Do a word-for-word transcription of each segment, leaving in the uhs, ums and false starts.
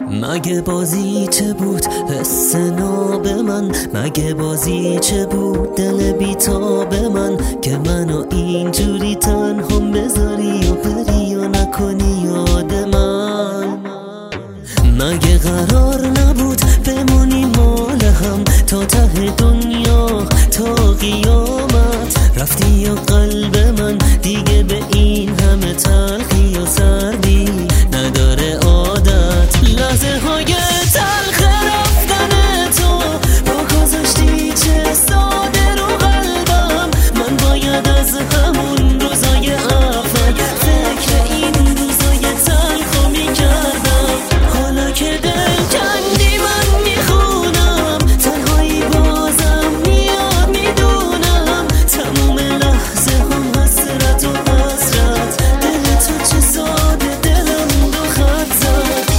مگه بازی چه بود حس ناب من، مگه بازی چه بود دل بیتاب من، که منو اینجوری تنها بذاری و بری و نکنی یاد من. مگه قرار نبود بمونی مال هم تا ته دنیا تا قیامت، رفتی و قلب من دیگه به این همه تلخی و سردی نداره عادت. لحظه های تلخ رفتن تو با گذاشتی چه ساده رو قلبم، من باید از همون روزای اول فکر این روزای تلخ رو میکردم. حالا که دل کندی من میخونم تنهایی بازم میاد میدونم، تموم لحظه هم حسرت و حسرت، دل تو چه ساده دلم دو خط زد.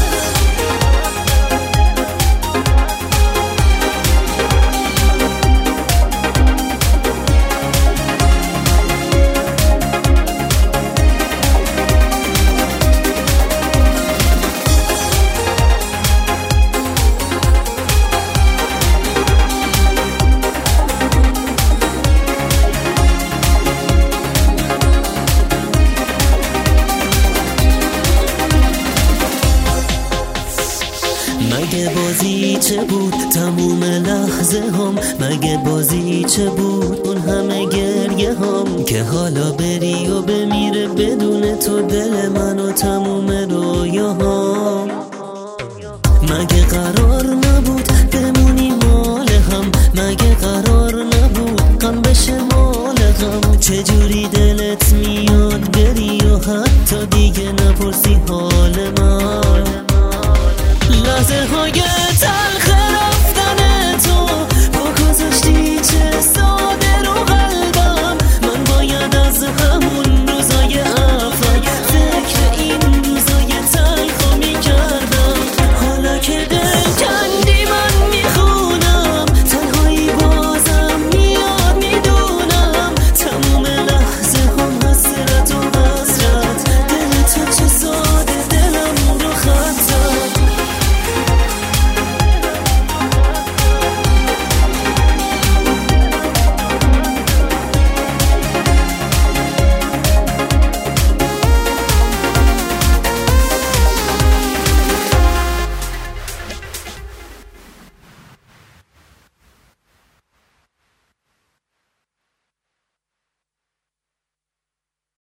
مگه بازی چه بود تموم لحظه هم، مگه بازی چه بود اون همه گریه هم، که حالا بری و بمیره بدون تو دل من و تموم رویا هم. مگه قرار نبود بمونی مال هم، مگه قرار نبود غم بشه مال غم، چجوری دلت میاد بری و حتی دیگه نپرسی حال من. لحظه های تلخ